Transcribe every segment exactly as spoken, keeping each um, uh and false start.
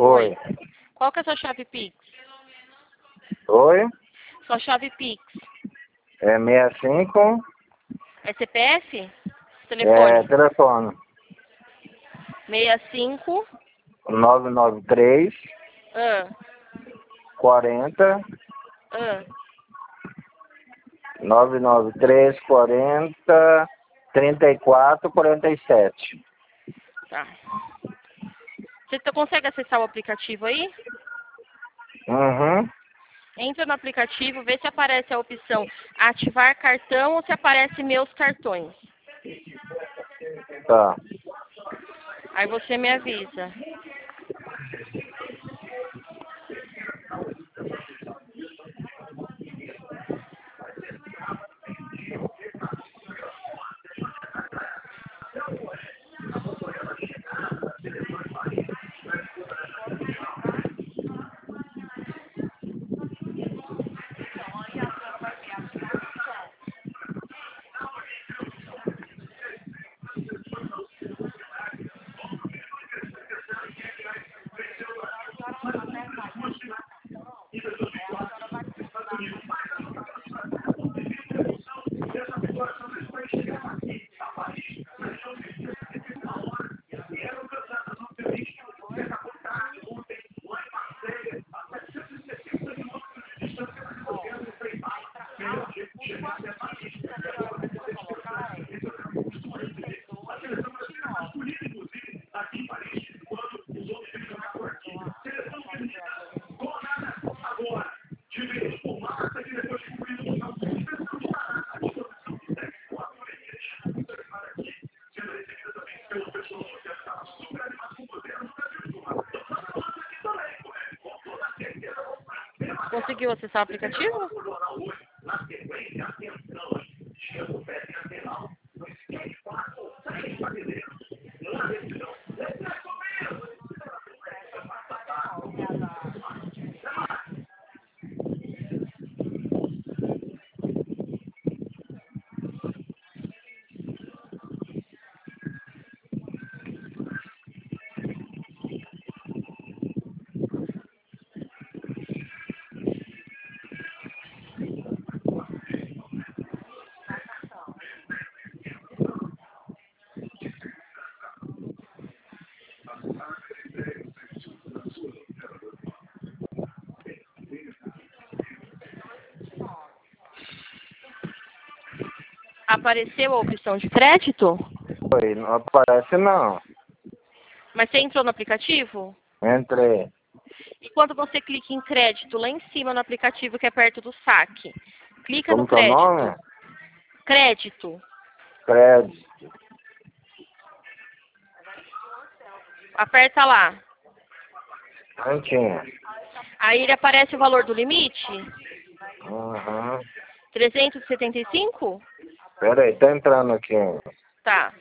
Oi. Qual que é a sua chave Pix? Oi? Sua chave Pix. É sessenta e cinco. É C P F? É Telefone? telefone. sessenta e cinco. nove nove três, Ah, quarenta. ah. nove nove três, quarenta, trinta e quatro, quarenta e sete. Tá. Você tá- consegue acessar o aplicativo aí? Uhum. Entra no aplicativo, vê se aparece a opção ativar cartão ou se aparece meus cartões. Tá. Aí você me avisa. Conseguiu acessar o aplicativo? Apareceu a opção de crédito? Oi, não aparece não. Mas você entrou no aplicativo? Entrei. E quando você clica em crédito, lá em cima no aplicativo que é perto do saque, clica no Como que é o crédito. nome? Crédito. Crédito. Aperta lá. Prontinho. Aí ele aparece o valor do limite? Uhum. trezentos e setenta e cinco? Pera aí, tá entrando aqui. Tá.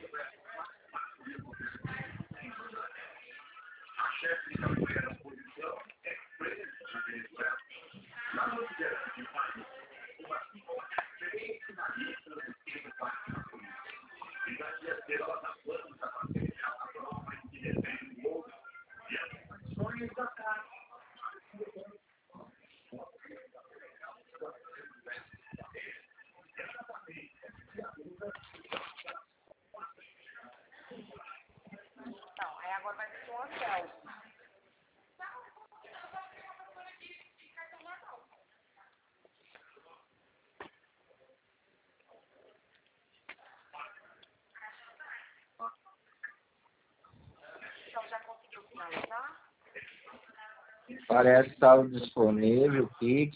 Parece saldo disponível, Pix,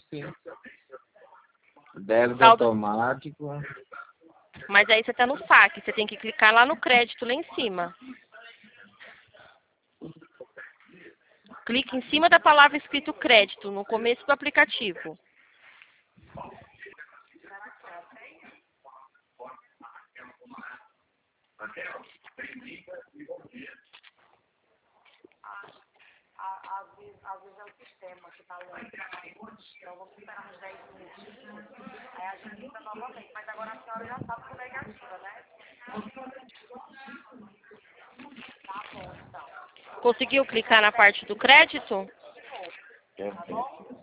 débito Saldo... automático. Mas aí você tá no saque, você tem que clicar lá no crédito, lá em cima. Clique em cima da palavra escrito crédito, no começo do aplicativo. Às vezes é o sistema que está lento. Então vamos esperar uns dez minutinhos. Aí a gente tenta novamente. Mas agora a senhora já sabe como é negativa, né? Tá bom, então. Conseguiu clicar na parte do crédito? Perfeito.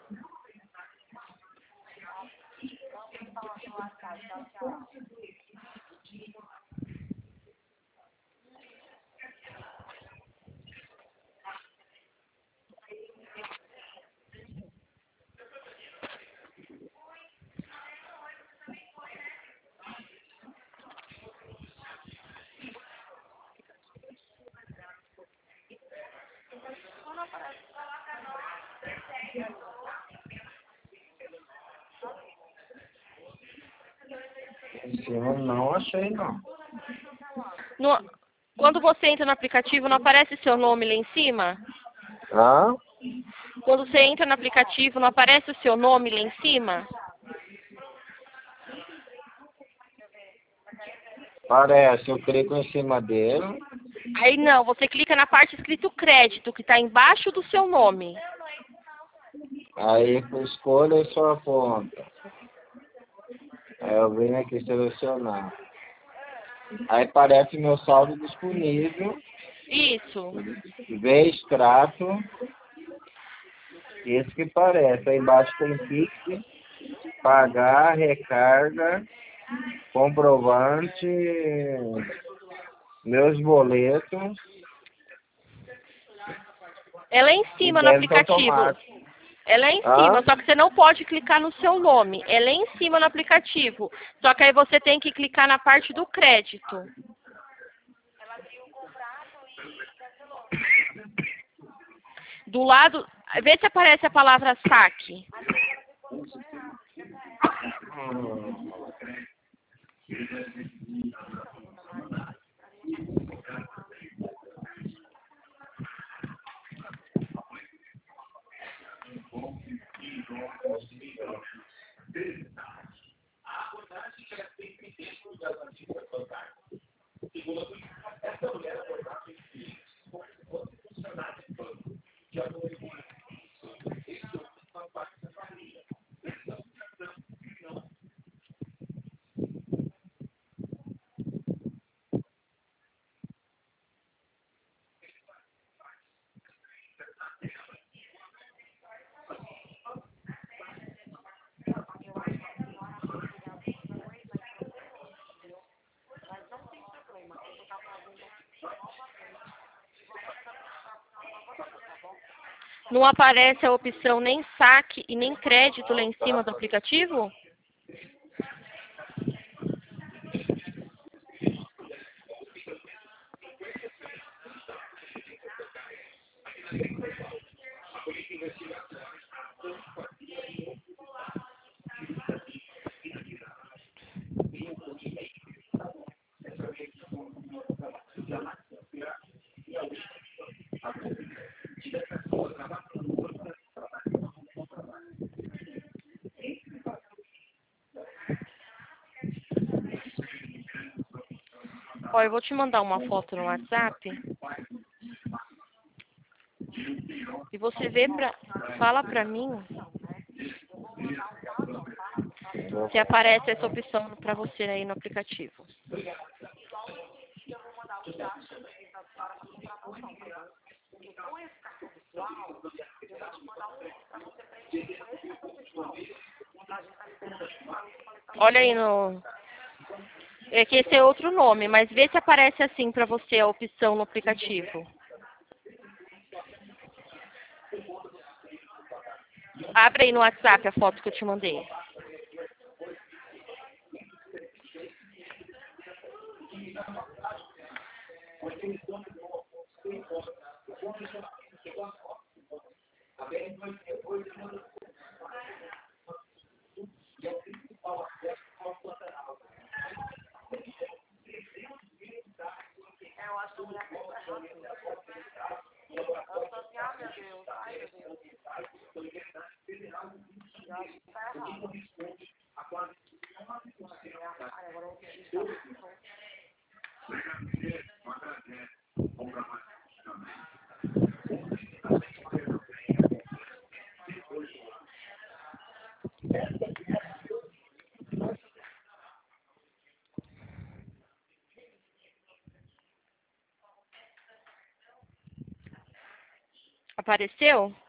Em cima não achei, não. No, quando você entra no aplicativo, não aparece seu nome lá em cima? Hã? Quando você entra no aplicativo, não aparece o seu nome lá em cima? Parece, eu clico em cima dele. Aí não, você clica na parte escrito crédito, que está embaixo do seu nome. Aí escolha sua conta. Aí eu venho aqui selecionar. Aí aparece meu saldo disponível. Isso. Vê extrato. Esse que parece. Aí embaixo tem Pix, pagar, recarga, comprovante, meus boletos. Ela é em E cima no débito aplicativo. automático. Ela é em Hã? cima, só que você não pode clicar no seu nome. Ela é em cima no aplicativo. Só que aí você tem que clicar na parte do crédito. Do lado, vê se aparece a palavra saque. Hum. Não aparece a opção nem saque e nem crédito lá em cima do aplicativo? Ó, eu vou te mandar uma foto no WhatsApp. E você vê pra, fala pra mim se aparece essa opção pra você aí no aplicativo. Olha aí no... É que esse é outro nome, mas vê se aparece assim pra você a opção no aplicativo. Abre aí no WhatsApp a foto que eu te mandei. Apareceu?